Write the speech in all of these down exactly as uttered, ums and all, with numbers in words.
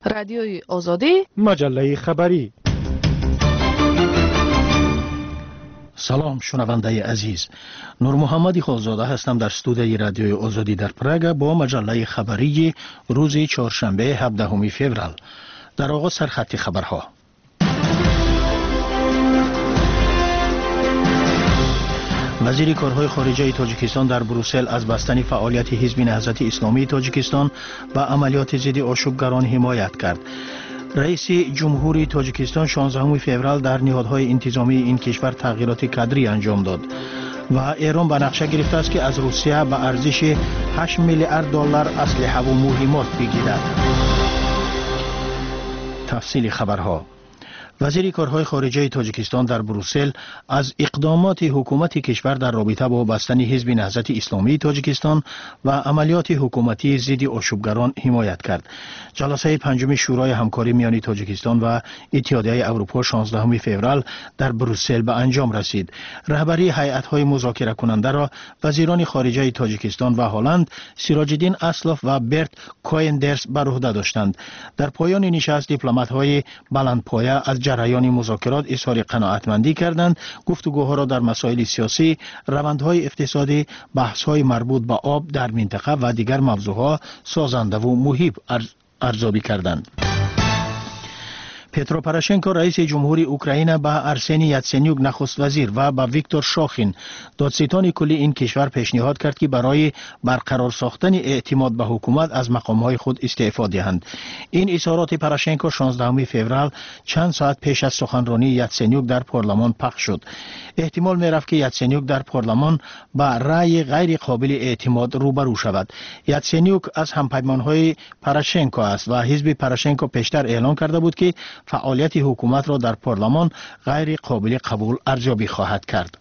رادیوی آزادی، مجله خبری. سلام شنونده عزیز، نور محمدی خالزاده هستم در استودیوی رادیوی آزادی در پراگ با مجله خبری روز چهارشنبه هفدهم فوریه. در آغاز سرخط خبرها. وزیر کارهای خارجه تاجیکستان در بروسل از بستن فعالیت حزب نهضت اسلامی تاجیکستان و عملیات ضد آشوبگران حمایت کرد. رئیس جمهوری تاجیکستان شانزدهم فوریه در نهادهای انتظامی این کشور تغییرات کادری انجام داد و ایران به نقشه گرفته است که از روسیه به ارزش هشت میلیارد دلار اسلحه و مهمات بگیرد. تفصیل خبرها. وزیر کارهای خارجه تاجیکستان در بروسل از اقدامات حکومت کشور در رابطه با بستن حزب نهضت اسلامی تاجیکستان و عملیات حکومتی ضد آشوبگران حمایت کرد. جلسه پنجم شورای همکاری میان تاجیکستان و اتحادیه اروپا شانزدهم فوریه در بروسل به انجام رسید. رهبری هیئت‌های مذاکره کننده را وزیران خارجه تاجیکستان و هلند سیراج الدین اسلاف و برت کویندرس بر عهده داشتند. در پایان نشست دیپلمات‌های بلندپایه از جریان مذاکرات اظهار قناعتمندی کردند. گفتگوها را در مسائل سیاسی، روندهای اقتصادی، بحث‌های مربوط به آب در منطقه و دیگر موضوعات سازنده و مفید ارزیابی کردند. پترو پروشنکو رئیس جمهوری اوکراین به ارسنی یاتسنیوک نخست وزیر و به ویکتور شاخین دادستان کلی این کشور پیشنهاد کرد که برای برقرار ساختن اعتماد به حکومت از مقامهای خود استعفا دهند. این اظهارات پروشنکو شانزدهم فوریه چند ساعت پیش از سخنرانی یاتسنیوک در پارلمان پخش شد. احتمال می‌رفت که یاتسنیوک در پارلمان با رأی غیر قابل اعتماد روبرو شود. یاتسنیوک از همپیمان‌های پروشنکو است و حزب پروشنکو پیشتر اعلام کرده بود که فعالیت حکومت را در پارلمان غیر قابل قبول ارزیابی خواهد کرد.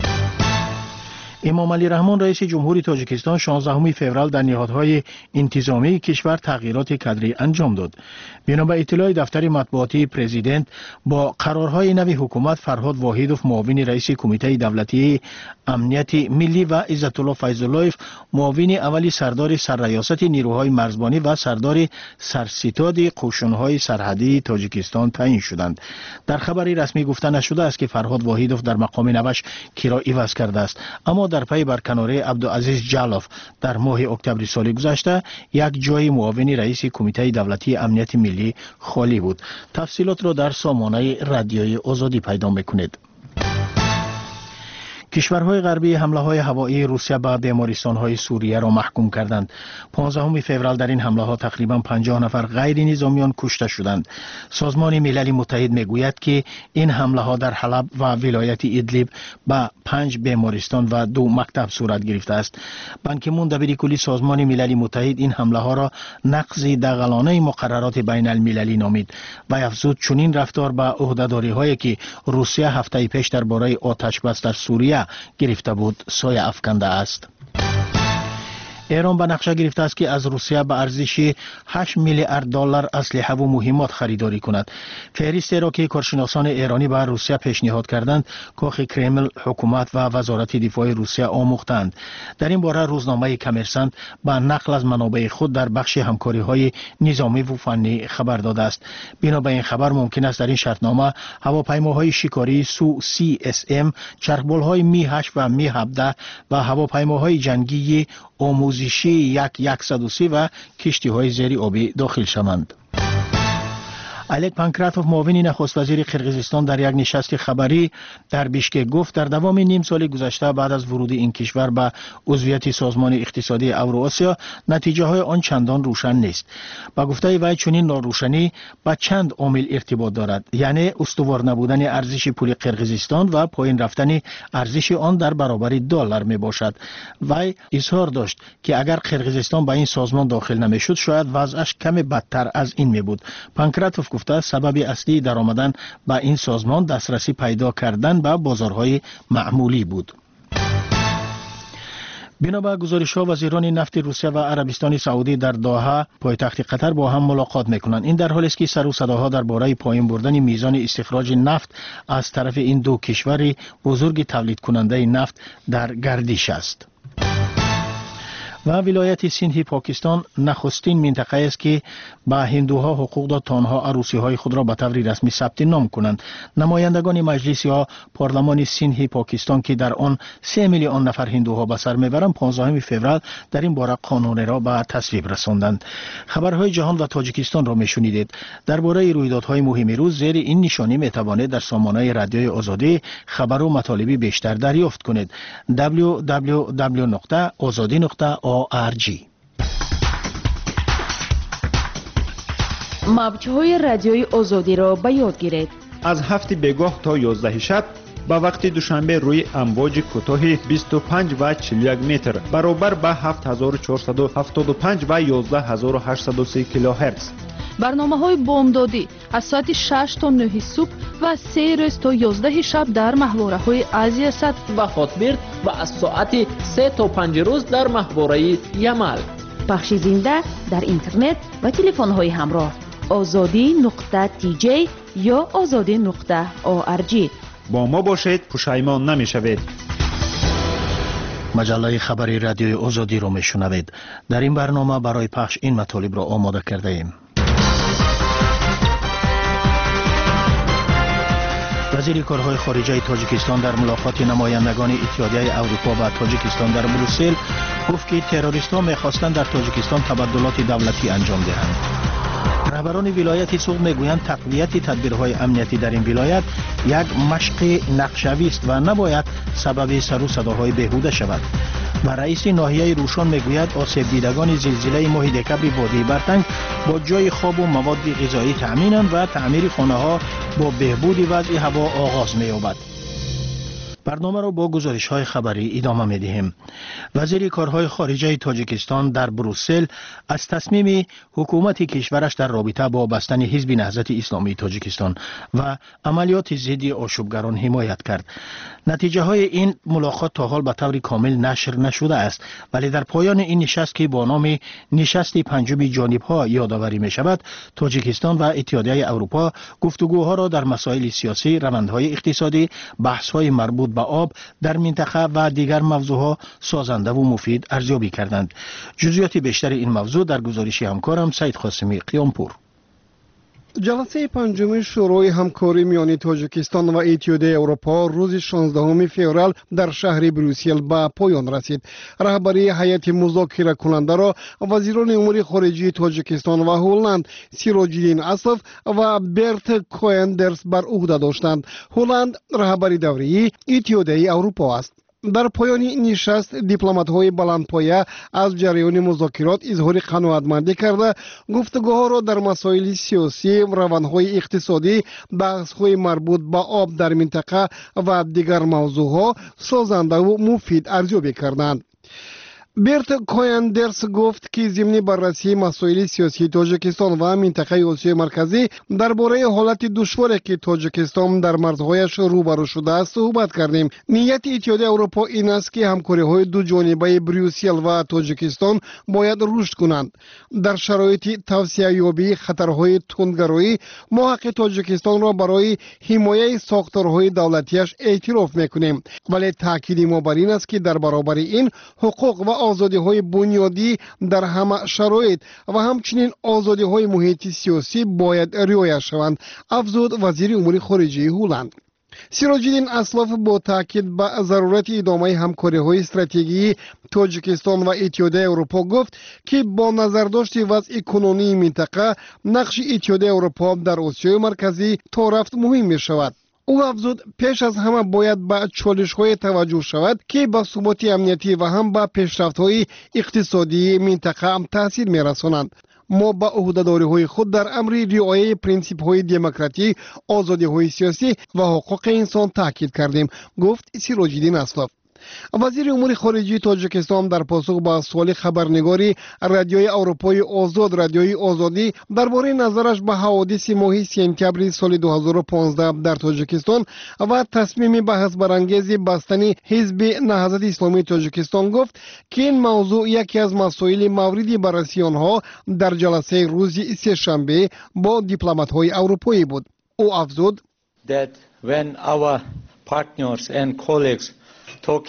امام علی رحمان رئیس جمهوری تاجیکستان شانزدهم فوریه در نهادهای انتظامی کشور تغییرات کادری انجام داد. بنا به اطلاع دفتر مطبوعاتی پرزیدنت با قرارهای نوی حکومت فرهاد واحدوف معاون رئیس کمیته دولتی امنیت ملی و عزت الله فیض‌اللهیف معاون اولی سردار سرریاست نیروهای مرزبانی و سردار سرستاد قوشون‌های سرحدی تاجیکستان تعیین شدند. در خبری رسمی گفته نشده است که فرهاد واحدوف در مقام نوش کرا عوض کرده است، اما در پی برکناری عبدالعزیز جالوف در ماه اکتبر سال گذشته یک جای معاون رئیس کمیته دولتی امنیت ملی خالی بود. تفصیلات را در سامانه رادیوی آزادی پیدا می‌کنید. کشورهای غربی حمله های هوایی روسیه به بیمارستان های سوریه را محکوم کردند. پانزدهم فوریه در این حمله ها تقریبا پنجاه نفر غیر نظامیان کشته شدند. سازمان ملل متحد میگوید که این حمله ها در حلب و ولایت ادلیب به پنج بیمارستان و دو مکتب صورت گرفته است. بان کی مون دبیر کلی سازمان ملل متحد این حمله ها را نقض دغلانه مقررات بین المللی نامید و افزود چنین رفتار به عهده‌داری هایی که روسیه هفته پیش درباره آتش بس در سوریه گرفته بود سایه افکنده است. ایران به نقشه گرفته است که از روسیه به ارزش هشت میلیارد دلار اسلحه و مهمات خریداری کند. فهرست را که کارشناسان ایرانی به روسیه پیشنهاد کردند، کاخ کرمل، حکومت و وزارت دفاع روسیه آموختند. در این باره روزنامه کامرسنت به نقل از منابع خود در بخش همکاری‌های نظامی و فنی خبر داده است. بنا به این خبر ممکن است در این شرطنامه هواپیماهای شکاری سو سی اس ام، چرخبال‌های می هشت و می هفده و هواپیماهای جنگی آموزشی یک صد و سی و کشتی های زیر آبی داخل شوند. الک پانکراتوف معاون نخست وزیر قرقیزستان در یک نشست خبری در بیشکک گفت در دوام نیم سال گذشته بعد از ورود این کشور به عضویت سازمان اقتصادی اوراسیا نتیجه های آن چندان روشن نیست. با گفته وی چنین ناروشنی با چند عامل ارتباط دارد، یعنی استوار نبودن ارزش پول قرقیزستان و پایین رفتن ارزش آن در برابر دلار می باشد. وی اظهار داشت که اگر قرقیزستان به این سازمان داخل نمیشد شاید وضعش کمی بدتر از این می بود. پانکراتوف گفته سبب اصلی در آمدن به این سازمان دسترسی پیدا کردن به بازارهای معمولی بود. بنا به گزارش‌ها وزیران نفت روسیه و عربستان سعودی در دوحه پایتخت قطر با هم ملاقات می‌کنند. این در حالی است که سر و صداها درباره پایین بردن میزان استخراج نفت از طرف این دو کشور بزرگ تولید کننده نفت در گردش است. و ولایت سیندی پاکستان نخستین منطقه است که به هندوها حقوق داد تا آنها عروسی های خود را به طور رسمی ثبت نام کنند. نمایندگان مجلس یا پارلمان سیندی پاکستان که در آن سه میلیون نفر هندوها به سر میبرند پانزدهم فوریه در این باره قانون را به تصویب رساندند. خبرهای جهان و تاجیکستان را میشنیدید. درباره رویدادهای مهم روز زیر این نشانی میتوانید در سامانه رادیوی آزادی خبر و مطالبی بیشتر دریافت کنید. دبلیو دبلیو دبلیو نقطه آزادی نقطه او آر جی. موج‌های رادیوی آزادی را به یاد گیرید. از هفت بگاه تا یازده شب با وقت دوشنبه روی امواج کوتاه بیست و پنج و چهل و یک متر برابر با هفت هزار و چهارصد و هفتاد و پنج و یازده هزار و هشتصد و سه کیلوهرتز. برنامه‌های بامدادی از ساعت شش تا نه صبح و سه روز تا یازده شب در محوره‌های آسیا صد و خاطبرد و از ساعت سه تا پنج روز در محوره یمل. پخش زنده در اینترنت و تلفن‌های همراه آزادی نقطه تی جی یا آزادی نقطه او آر جی. با ما باشید، پشیمان نمی‌شوید. مجله خبری رادیوی آزادی را میشنوید. در این برنامه برای پخش این مطالب را آماده کرده ایم. وزیر کارهای خارجه تاجیکستان در ملاقات نمایندگان اتحادیه اروپا و تاجیکستان در بروسل گفت که تروریست‌ها می‌خواستند در تاجیکستان تبادلات دولتی انجام دهند. رهبران ولایت سوق میگویند تقویت تدبیرهای امنیتی در این ولایت یک مشق نقشه‌ای است و نباید سبب سر و صداهای بیهوده شود. و رئیس ناحیه روشان میگوید آسیب دیدگان زلزله ماه دکبر وادی برتنگ با جای خواب و مواد غذایی تأمینند و تعمیر خانه‌ها با بهبود وضع هوا آغاز می‌یابد. برنامه را با گزارش‌های خبری ادامه می‌دهیم. وزیر کارهای خارجه تاجیکستان در بروسل از تصمیم حکومت کشورش در رابطه با بستن حزب نهضت اسلامی تاجیکستان و عملیات ضد آشوبگران حمایت کرد. نتیجه های این ملاقات تا حال به طور کامل نشر نشده است، ولی در پایان این نشست که با نام نشست پنجم جانب‌ها یادآوری می‌شود، تاجیکستان و اتحادیه اروپا گفتگوها را در مسائل سیاسی، روندهای اقتصادی، بحث‌های مربوط به آب در منطقه و دیگر موضوعها سازنده و مفید ارزیابی کردند. جزئیات بیشتر این موضوع در گزارش همکارم سید قاسمی قیامپور. جلسه پنجم شورای همکاری میان تاجیکستان و اتحادیه اروپا روز شانزدهم فوریه در شهر بروسل به پایان رسید. رهبری هیئت مذاکره کننده را وزیران امور خارجه تاجیکستان و هلند سیراج‌الدین اسلف و برت کویندرس بر عهده داشتند. هلند رهبری دوره اتحادیه اروپا است. در پایان نشست دیپلمات‌های بلندپایه از جریان مذاکرات اظهار قناعتمندی کرده گفتگوها را در مسائل سیاسی، روندهای اقتصادی، بحث‌های مربوط به آب در منطقه و دیگر موضوعها سازنده و مفید ارزیابی کردند. برت کویندرس گفت که ضمن بررسی مسائل سیاسی تاجیکستان و منطقه آسیای مرکزی درباره حالت دشواری که تاجیکستان در مرزهایش روبرو شده است صحبت کردیم. نیت اتحادیه اروپا این است که همکاری‌های دو جانبه بروسل و تاجیکستان باید رشد کنند. در شرایط توسعه یابی خطرهای تندگرایی ما حق تاجیکستان را برای حمایت ساختارهای دولتیش اعتراف می‌کنیم، ولی تاکید ما بر این است که در برابر این حقوق و آزادی های بنیادی در همه شرایط و همچنین آزادی های محیط سیاسی باید رعایت شوند، افزود وزیر امور خارجه هلند. سیراج‌الدین اسلف با تاکید به ضرورت ادامه همکاری‌های استراتژیکی تاجیکستان و اتحادیه اروپا گفت که با نظرداشت وضع کنونی منطقه نقش اتحادیه اروپا در آسیای مرکزی تا رفت مهم می‌شود. او افزود پیش از همه باید به چالش‌های توجه شود که به ثبات امنیتی و هم به پیشرفت‌های اقتصادی منطقه هم تاثیر می‌رسانند. ما با عهده‌داری‌های خود در امر رعایت پرینسیپ‌های دموکراسی، آزادی‌های سیاسی و حقوق انسان تاکید کردیم، گفت سیراج‌الدین اسلف. وزیر امور خارجه تاجیکستان در پاسخ به سوال خبرنگاری رادیوی اروپای آزاد رادیوی آزادی درباره نظرش به حوادث ماه سپتامبر سال دو هزار و پانزده در تاجیکستان و تصمیم بحث برانگیز بستن حزب نهضت اسلامی تاجیکستان گفت که این موضوع یکی از مسائل مورد بررسی آنها در جلسه روز سه‌شنبه با دیپلمات‌های اروپایی بود. او افزود that when our partners and colleagues talking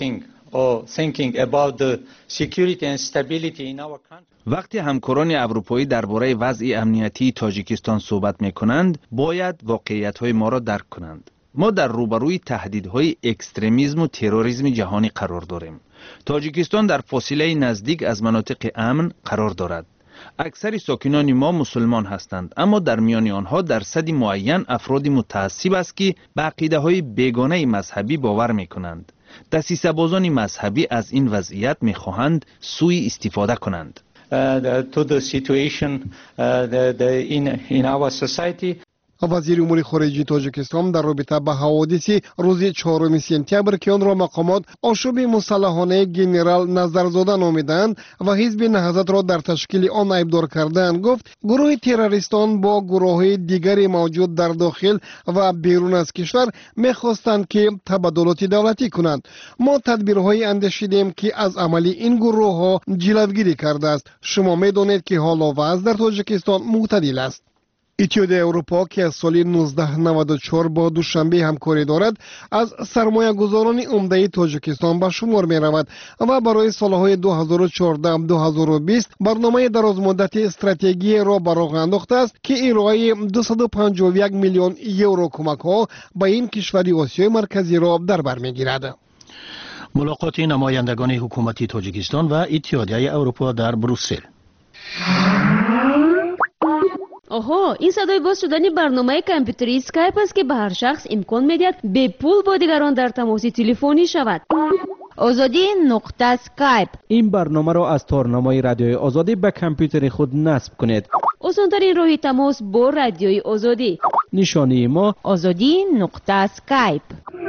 or thinking about the security and stability in our country. وقتی همکاران اروپایی درباره وضع امنیتی تاجیکستان صحبت می‌کنند، باید واقعیت‌های ما را درک کنند. ما در روبروی تهدیدهای اکستریمیسم و تروریسم جهانی قرار داریم. تاجیکستان در فاصله نزدیک از مناطق امن قرار دارد. اکثر ساکنان ما مسلمان هستند، اما در میان آنها درصدی معین افراد متعصب است که به عقیده‌های بیگانه مذهبی باور می‌کنند. دسیسه‌بازان مذهبی از این وضعیت می‌خواهند سوء استفاده کنند. Uh, the, to the situation uh, the, the in, in our society. وزیر امور خارجه تاجیکستان در رابطه با حوادث روز چهارم سپتامبر که آن را مقامات آشوب مسلحانه گنرال نظرزاده نامیدند و حزب نهضت را در تشکیل آن ایبدار کردند، گفت گروه تروریستان با گروه دیگری موجود در داخل و بیرون از کشور می‌خواستند که تبادلات دولتی کنند. ما تدبیرهای اندیشیدیم که از عمل این گروه ها جلوگیری کرده است. شما می‌دانید که حال و وضع در تاجیکستان معتدل است. اتحادیه اروپا که از سال نوزده نود و چهار با دوشنبه همکاری دارد، از سرمایه گذاران عمده تاجیکستان به شمار می رود و برای سالهای دو هزار و چهارده تا دو هزار و بیست برنامه درازمدت استراتژی را به راه انداخته است که ارائه دویست و پنجاه و یک میلیون یورو کمک ها به این کشور آسیای مرکزی را در بر می گیرد. ملاقات نمایندگان حکومتی تاجیکستان و اتحادیه اروپا در بروسل. آها، این صدای باز شدن برنامه کامپیوتری اسکایپ است که به هر شخص امکان میدهد به پول با دیگران در تماس تلفنی شود. آزادی نقطه اسکایپ. این برنامه را از تارنمای رادیوی آزادی به کامپیوتر خود نصب کنید. آسان‌ترین راه تماس با رادیوی آزادی. نشانی ما آزادی نقطه اسکایپ.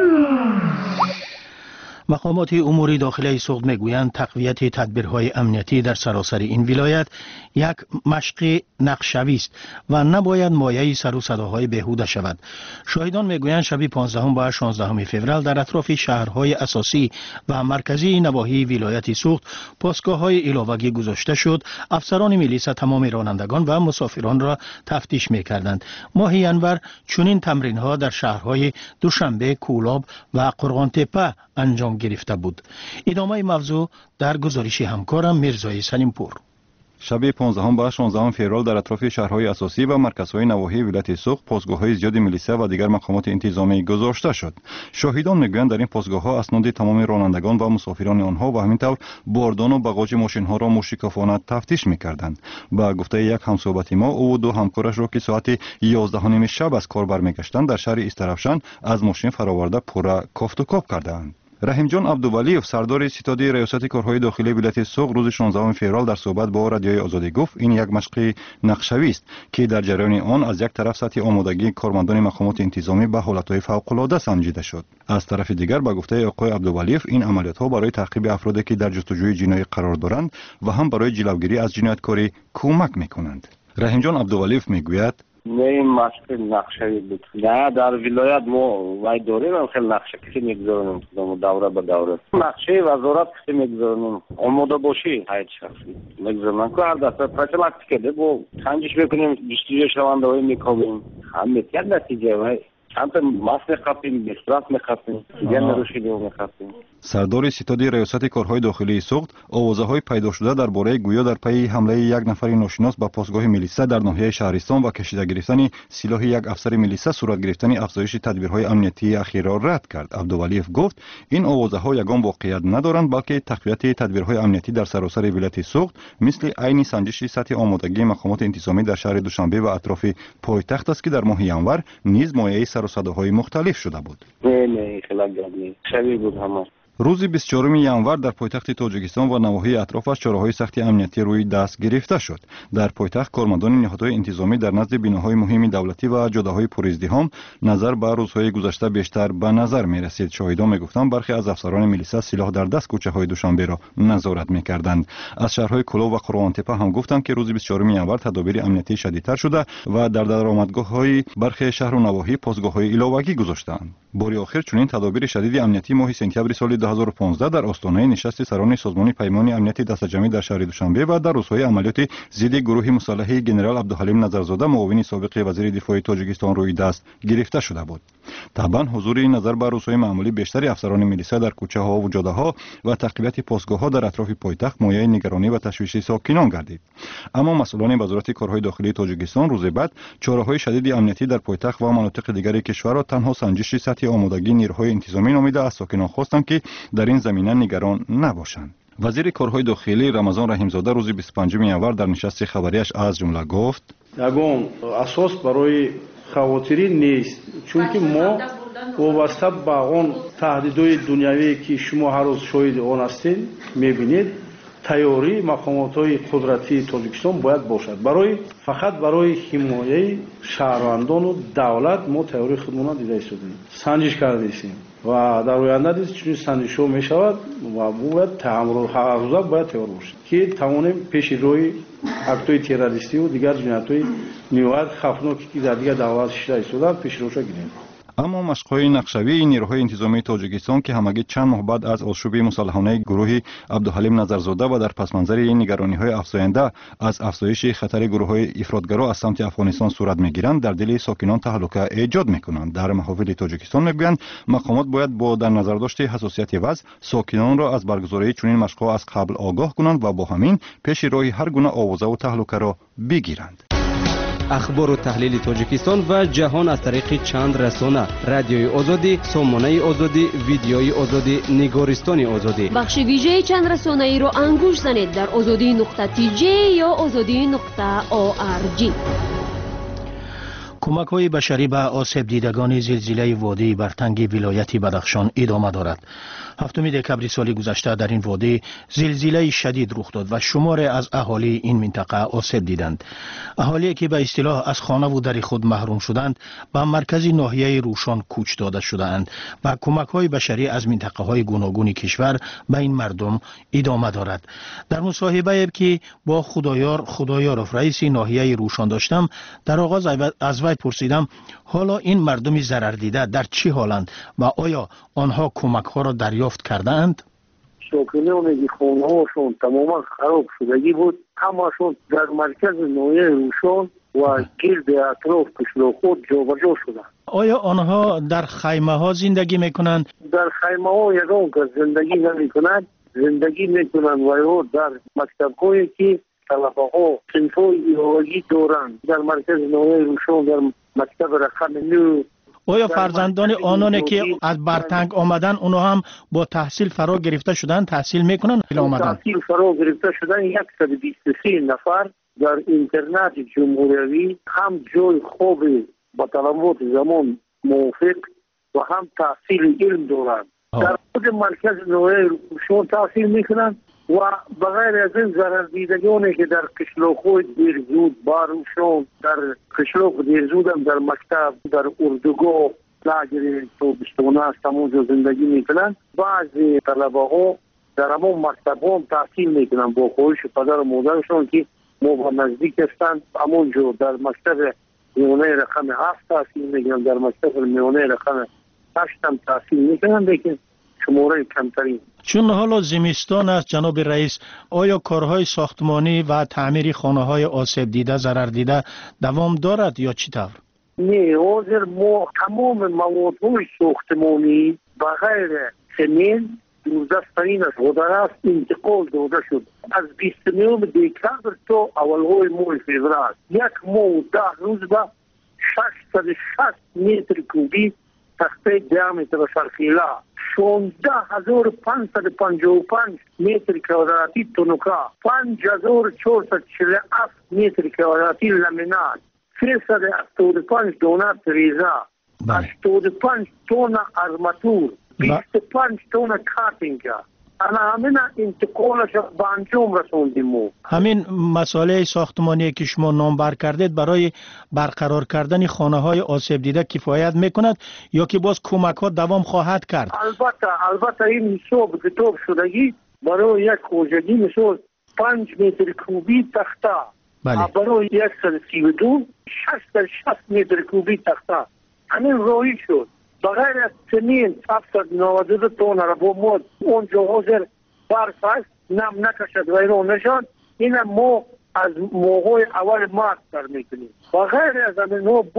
مقامات امور داخلی سوخت میگویند تقویت تدبیرهای امنیتی در سراسر این ولایت یک مشق نقشوی است و نباید مایه سر و صداهای بیهوده شود. شاهدان میگویند شب پانزدهم و شانزدهم فوریه در اطراف شهرهای اساسی و مرکزی نواحی ولایت سوخت پاسگاه‌های علاوه‌ای گذاشته شد. افسران میلیس تمام رانندگان و مسافران را تفتیش میکردند. ماه ینور چنین تمرین‌ها در شهرهای دوشنبه، کولاب و قرغان‌تپه انجام گرفته بود. ادامه موضوع در گزارش همکارم میرزای سلیمپور. شب پانزدهم و شانزدهم فوریه در اطراف شهرهای اساسی و مرکزهای نواحی ولایت سوخت پاسگاه‌های زیادی میلیسا و دیگر مقامات انتظامی گذاشته شد. شاهدان میگویند در این پاسگاه‌ها اسناد تمام رانندگان و مسافران آنها و همینطور باردان و باغاج ماشین‌ها را موشکافانه تفتیش می‌کردند. با گفته یک همصحبت ما، او و دو همکارش را که ساعت یازده و نیم شب از کار برمیگشتند در شهر استرافشان از ماشین فرآورده پورا کافت و کاپ کردند. رحیم جان عبدولیف سردار ستاد ریاست کارهای داخلی ولایت سوخت روز شانزدهم فوریه در صحبت با رادیوی آزادی گفت این یک مشق نقشوی است که در جریان آن از یک طرف سطح آمادگی کارمندان مقامات انتظامی به حالتهای فوق‌العاده سنجیده شد. از طرف دیگر به گفته آقای عبدولیف این عملیات‌ها برای تعقیب افرادی که در جستجوی جنایی قرار دارند و هم برای جلوگیری از جنایتکاری کمک می‌کنند. رحیم جان عبدولیف میگوید نه این مشق نقشه‌ای بود. نه در ولایت ما وای داریم هم خیلی نقشه کسی میگذارونیم دوره به دوره. نقشه وزارت کسی میگذارونیم. آماده باشی هیچ شخصی میگذارونیم که هر دفعه پروفیلاکتیک کرده با سنجش میکنیم جستجوی شونده های میکنیم. هم میتید نتیجه وای چند تا ماس میخوابیم، بسترات میخوابیم، دیگر نروشیدیم میخوابیم. سردار ستاد ریاست کارهای داخلی سوخت آوازه‌های پیدا شده درباره گویا در پی حمله یک نفر ناشناس به پاسگاه میلیسا در ناحیه شهرستان و کشیده گرفتن سلاح یک افسر میلیسا صورت گرفتن افزایش تدبیرهای امنیتی اخیر را رد کرد. عبدولیف گفت این آوازه‌ها یگان واقعیت ندارند بلکه تقویت تدبیرهای امنیتی در سراسر ولایت سوخت مثل عین سنجش سطح آمادگی مقامات انتظامی در شهر دوشنبه و اطراف پایتخت است که در ماه ینور نیز مایه سر و صداهای مختلف شده بود. نه نه خیلی گرمی شبیه بود همه. روز بیست و چهارم ینور در پایتخت تاجیکستان و نواحی اطرافش چاره‌های سخت امنیتی روی دست گرفته شد. در پایتخت کارمندان نهادهای انتظامی در نزد بناهای مهم دولتی و جاده‌های پرازدحام نظر به روزهای گذشته بیشتر به نظر می‌رسید. شاهدان می‌گفتند برخی از افسران میلیسا سلاح در دست کوچه‌های دوشنبه را نظارت می‌کردند. از شهرهای کلو و قرغان‌تپه هم گفتند که روز بیست و چهارم ینور تدابیر امنیتی شدیدتر شده و در درآمدگاه‌های برخی شهر و نواحی پاسگاه‌های علاوه‌ای گذاشتند. باری آخر چنین تدابیر شدید امنیتی ماه سپتامبر سال دو هزار و پانزده در آستانه نشست سران سازمان پیمان امنیتی دستجمعی در شهر دوشنبه و در روزهای عملیات ضد گروه مسلح گنرال عبدالحلیم نظرزاده معاون سابق وزیر دفاع تاجیکستان روی دست گرفته شده بود. طبعا حضور این نظر بر روزهای معمولی بیشتری افسران میلیسا در کوچه ها و جاده ها و تقویت پاسگاه ها در اطراف پایتخت مایه نگرانی و تشویش ساکنان گردید. اما مسئولان وزارت کارهای داخلی تاجیکستان روز بعد چاره‌های شدید امنیتی در پایتخت و مناطق دیگر کشور را تنها سنجش سطح آمادگی نیروهای انتظامی نامیده از ساکنان خواستند که در این زمینه نگران نباشند. وزیر کارهای داخلی رمضان رحیمزاده روز بیست و پنجم январ در نشست خبریش از جمله گفت: یگان اساس برای خواطری نیست، چون که ما وابسته به آن تهدیدهای دنیوی که شما هر روز شاهد آن هستید میبینید، تیاری مقامات قدرتی تاجیکستان باید باشد. برای فقط برای حمایت شهروندان و دولت ما تیاری خودمون دیده ایستادیم، سنجش کرده ایم و در آینده دیز چون سنجش ها می شود و باید تعامل هر روزه باید تیار باشد که توانیم پیش روی اکت‌های تروریستی و دیگر جنایت‌های نهایت خطرناکی که در دیگر دولت شده ایستادند پیش روش گیریم. اما مشق‌های نقشه‌ای نیروهای انتظامی تاجیکستان که همگی چند ماه بعد از آشوب مسلحانه گروه عبدالحلیم نظرزاده و در پس منظر این نگرانی‌های افزاینده از افزایش خطر گروه‌های افراطگرا از سمت افغانستان صورت می‌گیرند در دل ساکنان تهلکه ایجاد می‌کنند. در محافل تاجیکستان می‌گویند مقامات باید با در نظر داشت حساسیت وضع ساکنان را از برگزاری چنین مشق‌ها از قبل آگاه کنند و با همین پیش راه هر گونه آوازه و تهلکه را بگیرند. اخبار و تحلیل تاجیکستان و جهان از طریق چند رسانه: رادیوی آزادی، سامانه آزادی، ویدیوی آزادی، نگارستان آزادی. بخش ویژه چند رسانه ای را انگوش زنید در آزادی نقطه تی جی یا آزادی نقطه او آر جی. کمک های بشری به آسیب دیدگان زلزله وادی برتنگ ولایت بدخشان ادامه دارد. هفتم دکبر سال گذشته در این وادی زلزله شدید رخ داد و شماری از اهالی این منطقه آسیب دیدند. اهالی که به اصطلاح از خانه و در خود محروم شدند به مرکز ناحیه روشان کوچ داده شدند و کمک های بشری از منطقه های گوناگون کشور به این مردم ادامه دارد. در مصاحبه که با خدایار خدایارов رئیس ناحیه روشان داشتم، در آغاز از وی پرسیدم حالا این مردم ضرر دیده در چی حالند و آیا آنها کمک ها را دریافت کردند؟ ساکنان خانه هاشون تماما خراب شدگی بود، همشون در مرکز ناحیه روشان و گرد اطراف قشلاق خود جابجا شدند. آیا آنها در خیمه ها زندگی میکنند؟ در خیمه ها یگان که زندگی نمی کنند، زندگی میکنند و در مکتب هایی که طلبه ها صنفای ایرانی دارند. در مرکز ناحیه روشان در مکتب رقم نو. آیا فرزندان آنانی که از برتنگ آمدن اونها هم با تحصیل فرا گرفته شدن تحصیل میکنن؟ تحصیل فرا گرفته شدن صد و بیست و سه نفر در اینترنت جمهوری هم جای خوب با طلبات زمان موافق و هم تحصیل علم دارند. در خود مرکز ناحیه روشان تحصیل میکنن و بغیر از این ضرر دیدگانی که در قشلاق‌های دیرزود باروشان، در قشلاق دیرزود هم در مکتب، در اردوگاه لاگر تابستانه است همونجا زندگی میکنن. بعضی طلبه ها در همون مکتب ها هم تحصیل میکنن با خواهش پدر و مادرشان که ما با نزدیک هستند. همونجا در مکتب میانه رقم هفت تحصیل میکنن، در مکتب میانه رقم هشت هم تحصیل میکنن، لیکن شماره کمترین. چون حالا زمستان است جناب رئیس، آیا کارهای ساختمانی و تعمیر خانه های آسیب دیده ضرر دیده دوام دارد یا چی طور؟ نه، حاضر ما تمام موادهای ساختمانی بغیر سمنت دوردستترین از غدرست انتقال داده شد. از بیستم دکبر تا اولهای ماه فوریه یک ماه و ده روز به ششصد و شصت متر کوبی تخته دیامتر سرخیله، شانزده هزار و پانصد و پنجاه و پنج متر کوادراتی تونوکا، پنج هزار و چهارصد و چهل و هفت متر کوادراتی لامینات، سیصد و هفتاد و پنج دانه فریزه، هشتاد و پنج تن آرماتور، بیست و پنج تن کاتینگ. انا همین انتقالش به انجام رسوندیم. همین مسئله ساختمانی که شما نامبر کردید برای برقرار کردن خانه های آسیب دیده کفایت میکند یا که باز کمک ها دوام خواهد کرد؟ البته البته این حساب کتاب شدگی برای یک خوجگی مثل پنج متر کوبی تخته، بله. برای صد و سی و دو شصت و شصت متر کوبی تخته همین روی شد. بغیر از سمین هفتصد و نود و دو تن را با ما اونجا حاضر برف است نم نکشد و ایران نشد. این ما از موقع اول مارس در میکنیم. بغیر از همین ها با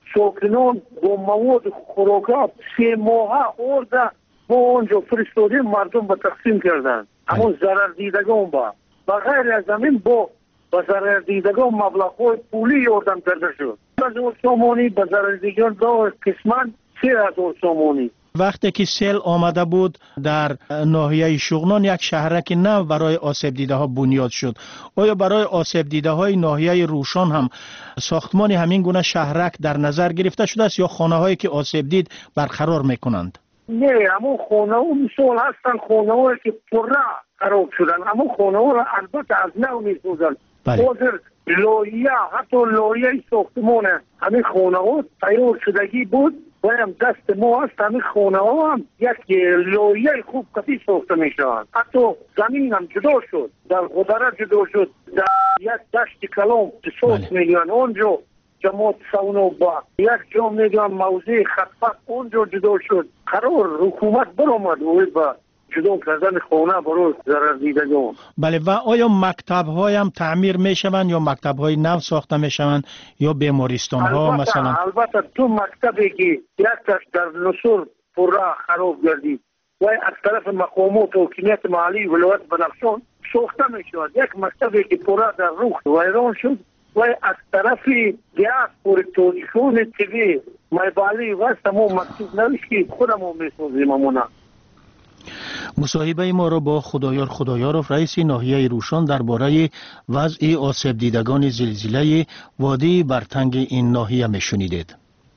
ساکنان با مواد خوراکات سه ماه آورده با آنجا فرستادیم، مردم به تقسیم کردن. اما ضرر دیدگان با و غیر از زمین با به ضرر دیدگان مبلغ‌های پولی یاردم کرده شد. هزار سامانی به ضرر دیدگان دو قسمت سه هزار سامانی. وقتی که سیل آمده بود در ناحیه شغنان یک شهرک نو برای آسیب دیده ها بنیاد شد. آیا برای آسیب دیده های ناحیه روشان هم ساختمان همین گونه شهرک در نظر گرفته شده است یا خانه هایی که آسیب دید برقرار میکنند؟ نه، اما خانه ها مثال هستن، خانه هایی که پره خراب شدن، اما خانه ها را البته از نو میسازند. حاضر لایه حتی لایه ساختمان همین خانه ها تیار شدگی بود و هم دست ما هست. همین خانه ها هم یک لایه خوب کفی ساخته میشوند. حتی زمین هم جدا شد، در غدره جدا شد، در یک دشت کلام ساخت میگن اونجا جماعت سونا با یک جا میگن موضع خطفت اونجا جدا شد. قرار حکومت برآمد و با جدا کردن خانه برای ضرر دیدگان. بله، و آیا مکتب های هم تعمیر می شوند یا مکتب های نو ساخته می شوند یا بیمارستان ها مثلا؟ البته تو مکتبی که یکش در نصر پره خراب گردید و از طرف مقامات و حکومت محلی ولایت بنفشان ساخته می شود. یک مکتبی که پره در روخ ویران شد و از طرف دیگر پورتوریخون تیوی مایبالی وست ما مکتوب نوشت که خودمون می سازیم امونه. مصاحبه ما را با خدایار خدایارов رئیس ناحیه روشان درباره وضع آسیب دیدگان زلزله وادی برتنگ این ناحیه میشنیدید.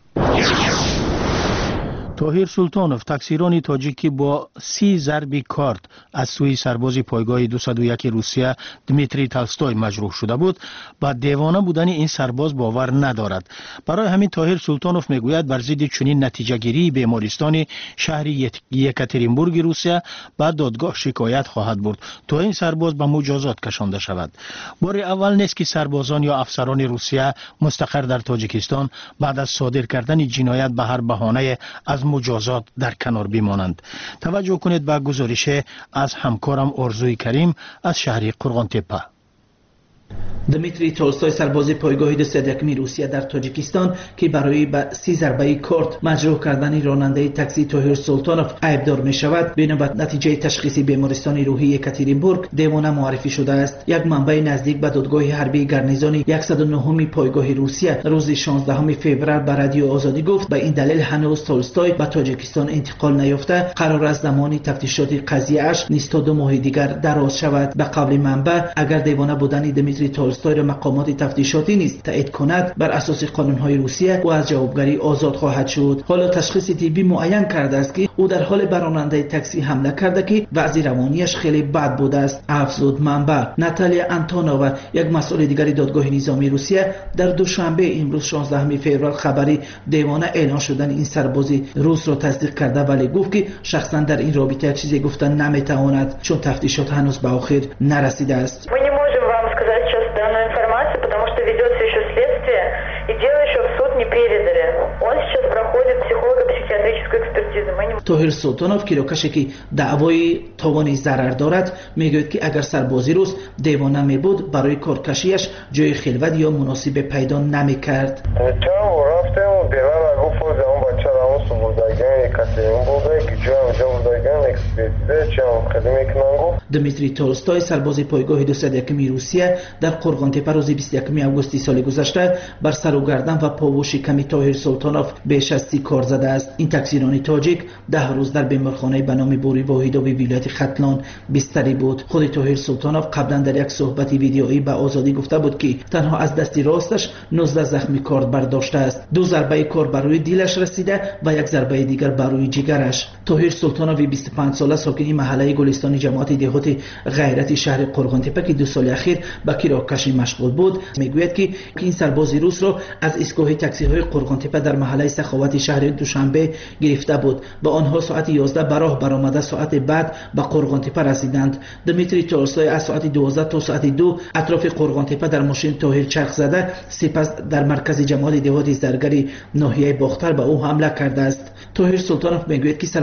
طاهر سلطانوف تکثیران تاجیکی با سی ضربی کارت از سوی سرباز پایگاه دویست و یک روسیه دمیتری تولستوی مجروح شده بود و دیوانه بودن این سرباز باور ندارد. برای همین طاهر سلطانوف میگوید بر ضد چنین نتیجه گیری بیمارستان شهر یکاترینبورگ روسیه به دادگاه شکایت خواهد برد تا این سرباز به مجازات کشانده شود. بار اول نیست که سربازان یا افسران روسیه مستقر در تاجیکستان بعد از صادر کردن جنایت به هر بهانه از مجازات در کنار بمانند. توجه کنید به گزارش از همکارم آرزوی کریم از شهر قرغان تپه. دمیتری تولستوی سرباز پایگاه دویست و یک روسیه در تاجیکستان که برای به سی ضربه کارت مجروح کردن راننده تاکسی طاهر سلطانوف عیبدار می شود، بنابر نتیجه تشخیصی بیمارستان روحی یکاترینبورگ دیوانه معرفی شده است. یک منبع نزدیک به دادگاه حربی گارنیزون صد و نه پایگاه روسیه روز شانزدهم فوریه به رادیو آزادی گفت به این دلیل هنوز تولستوی به تاجیکستان انتقال نیافته، قرار است زمانی تفتیشات قضیه اش نیز تا دو ماه دیگر دراز شود. به قول منبع اگر دیوانه بودن دمیتری تولستوی را مقامات تفتیشاتی نیز تایید کند، بر اساس قانون‌های روسیه او از جوابگری آزاد خواهد شد. حالا تشخیص طبی معین کرده است که او در حال براننده تاکسی حمله کرده که وضع روانیش خیلی بد بوده است. افزود منبع. ناتالیا آنتونووا یک مسئول دیگر دادگاه نظامی روسیه در دوشنبه امروز شانزدهم فوریه خبری دیوانه اعلان شدن این سرباز روس را تصدیق کرده، ولی گفت که شخصا در این رابطه چیزی گفتن نمیتواند چون تفتیشات هنوز به آخر نرسیده است. И дело еще в суд не передали. Он сейчас проходит психолого-психиатрическую экспертизу. طاهر سلطانوف که کسی که دعوای تاوان ضرر دارد میگوید که اگر سربازی روس دیوانه می بود برای کارکشیش جای خلوت یا مناسب پیدا نمی کرد. دمیتری تولستوی سرباز پایگاه دویست و یک روسیه در قرغان تپه روز بیست و یکم آگوست سال گذشته بر سر و گردن و پا و شکم طاهر سلطانوف بیش از سی کار زده است. این تکثیران تاجیک ده روز در بیمارخانه به نام بوری واحدوی ولایت ختلان بستری بود. خود طاهر سلطانوف قبلا در یک صحبت ویدیویی به آزادی گفته بود که تنها از دست راستش نوزده زخمی کارد برداشته است. دو ضربه کار بر روی دیلش رسیده و یک ضربه دیگر بر روی جگرش. طاهر سلطانوف بیست و پنج ساله ساکن محله گلستان جماعت دهات غیرت شهر قرغان تپه که دو سال اخیر به کراکشی مشغول بود میگوید که این سرباز روس را از ایستگاه تاکسی های قرغان تپه در محله سخاوت شهر دوشنبه گرفته بود. با آنها ساعت یازده به راه برآمده ساعت بعد به قرغان تپه رسیدند. دمیتری تولستوی از ساعت دوازده تا ساعت دو اطراف قرغان تپه در ماشین طاهر چرخ زده، سپس در مرکز جماعت دهات زرگری ناحیه باختر به او حمله کرده است. طاهر سلطانوف میگوید که سرباز روس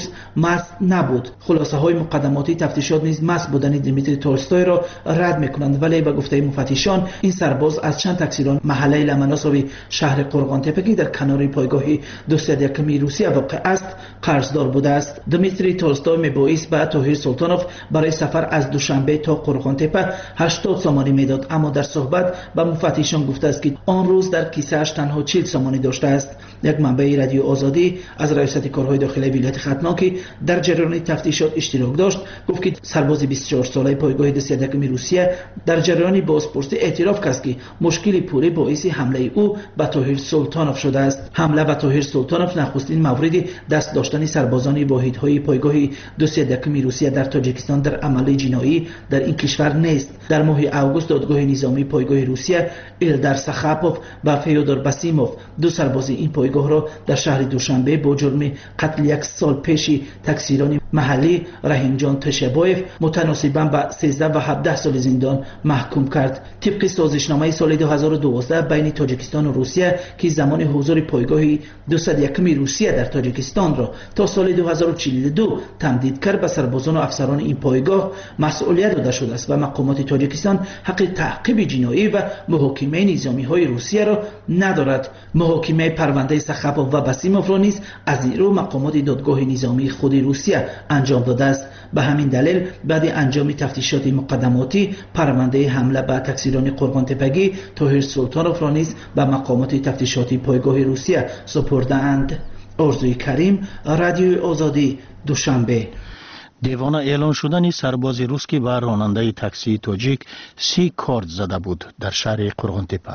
روز مست نبود. خلاصه های مقدماتی تفتیشات نیز مست بودن دیمیتری تولستوی را رد میکنند، ولی به گفته مفتشان این سرباز از چند تقصیران محله لمناسوی شهر قرغان تپگی در کنار پایگاه دو صد و یک روسیه واقع است قرضدار بوده است. دیمیتری تولستوی میبایست به طاهر سلطانوف برای سفر از دوشنبه تا قرغان تپه هشتاد سامانی میداد، اما در صحبت به مفتشان گفته است که آن روز در کیسه‌اش تنها چهل سامانی داشته است. یک منبع رادیو آزادی از رئیست کارهای داخلی ولایت ختنا که در جریان تفتیشات اشتراک داشت گفت که سرباز بیست و چهار ساله پایگاه دو صد و یک روسیه در جریان بازپرسی اعتراف کرد که مشکل پولی باعث حمله او به طاهر سلطانوف شده است. حمله به طاهر سلطانوف نخستین مورد دست داشتن سربازان واحدهای پایگاه دو صد و یک روسیه در تاجیکستان در عمل جنایی در این کشور نیست. در ماه اوگوست دادگاه نظامی پایگاه روسیه ایلدار سخاپوف و فیودور باسیموف دو سرباز این پایگاه را در شهر دوشنبه با جرم قتل یک سال پیشی تکثیران محلی رحیم جان تشبایف متناسباً با سیزده و هفده سال زندان محکوم کرد. طبق سازشنامه سال دو هزار و دوازده بین تاجیکستان و روسیه که زمان حضور پایگاه دو صد و یک روسیه در تاجیکستان را تا سال دو هزار و چهل و دو تمدید کرد، به سربازان و افسران این پایگاه مسئولیت داده شده است و مقامات تاجیکستان حق تعقیب جنایی و محاکمه نظامی های روسیه را ندارد. محاکمه پرونده سخاپوف و باسیموف را نیز از این رو مقامات دادگاه نظامی خود روسیه انجام داده است. به همین دلیل بعد انجام تفتیشات مقدماتی پرونده حمله به تکثیران قرغان تپگی طاهر سلطانوف را نیز به مقامات تفتیشاتی پایگاه روسیه سپردند. آرزوی کریم، رادیو آزادی، دوشنبه. دیوانه اعلان شدن سرباز روس که به راننده تاکسی تاجیک سی کارت زده بود در شهر قرغان تپه.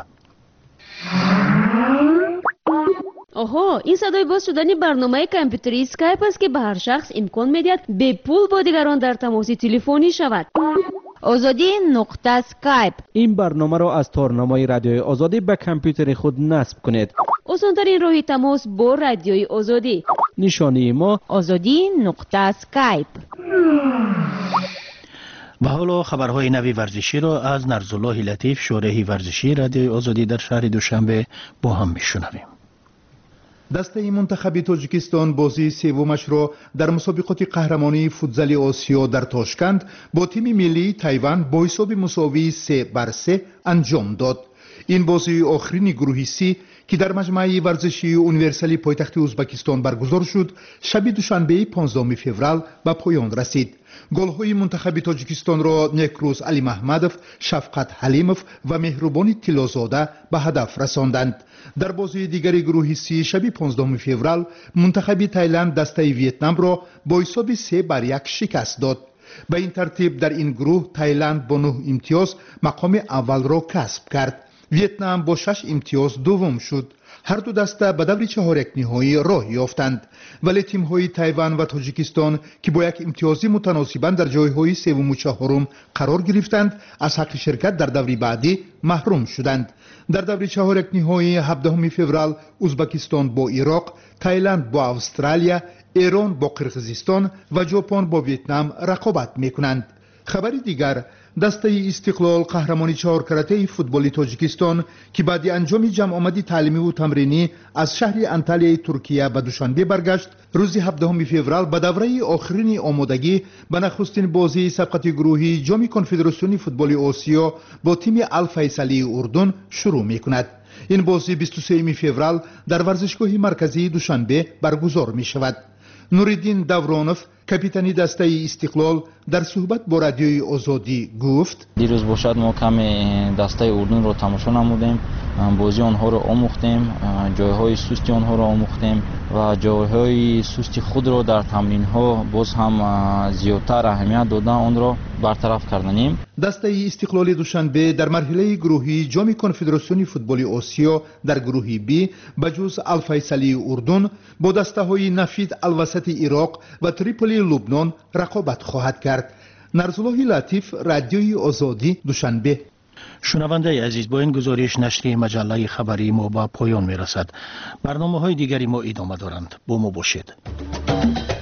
آها، این صدای باز شدن برنامه کامپیوتری اسکایپ است که به هر شخص امکان میدهد به پول با دیگران در تماس تلفنی شود. آزادی نقطه اسکایپ. این برنامه را از تارنمای رادیوی آزادی به کامپیوتر خود نصب کنید. آسان‌ترین راه تماس با رادیوی آزادی. نشانی ما آزادی نقطه اسکایپ. و حالا خبرهای نوی ورزشی را از نرزالله لطیف، شارح ورزشی رادیوی آزادی در شهر دوشنبه با هم میشنویم. دسته منتخب تاجیکستان بازی سومش را در مسابقات قهرمانی فوتزال آسیا در تاشکند با تیم ملی تایوان با حساب مساوی سه بر سه انجام داد. این بازی آخرین گروهی سی که در مجمع ورزشی یونیورسالی پایتخت ازبکستان برگزار شد شب دوشنبه پانزدهم فوریه به پایان رسید. گل‌های منتخب تاجیکستان را نیکروز علی محمدوف، شفقت حلیموف و مهربان طلازاده به هدف رساندند. در بازی دیگری گروهی سی شب پانزدهم فوریه منتخب تایلند دسته ویتنام را با حساب سه بر یک شکست داد. به این ترتیب در این گروه تایلند با نه امتیاز مقام اول را کسب کرد. ویتنام با شش امتیاز دوم شد. هر دو دسته به دور چهارک نهایی راه یافتند، ولی تیم‌های تایوان و تاجیکستان که با یک امتیازی متناسباً در جای‌های سوم و چهارم قرار گرفتند از حق شرکت در دور بعدی محروم شدند. در دور چهارک نهایی هفدهم فوریه ازبکستان با عراق، تایلند با استرالیا، ایران با قرقیزستان و ژاپن با ویتنام رقابت می‌کنند. خبری دیگر، دسته استقلال قهرمانی چهار کرته فوتبالی تاجیکستان که بعد انجام جمع آمدی تعلیمی و تمرینی از شهر انتالیای ترکیه به دوشنبه برگشت، روز هفدهم فوریه به دوره آخرین آمادگی به نخستین بازی سبقت گروهی جام کنفدراسیون فوتبال آسیا با تیم الفیصلی اردن شروع می‌کند. این بازی بیست و سوم فوریه در ورزشگاه مرکزی دوشنبه برگزار می‌شود. نوریدین دورانوف، کاپیتانی دسته استقلال، در صحبت با رادیوی آزادی گفت: دیروز باشد ما کم دسته اردن را تماشا نمودیم، بازی آنها را آموختیم، جایهای سستی آنها را آموختیم و جایهای سستی خود را در تمرین ها باز هم زیادتر اهمیت داده آن را برطرف کردیم. دسته استقلال دوشنبه در مرحله گروهی جام کنفدراسیون فوتبال آسیا در گروه بی بجز الفیصلی اردن با دسته های نفید الوسط عراق و تریپولی لبنان رقابت خواهد کرد. نرزالله لطیف، رادیوی آزادی، دوشنبه. شنونده عزیز، با این گزارش نشریه مجله خبری ما به پایان می رسد. برنامه های دیگری ما ادامه دارند. با ما باشید.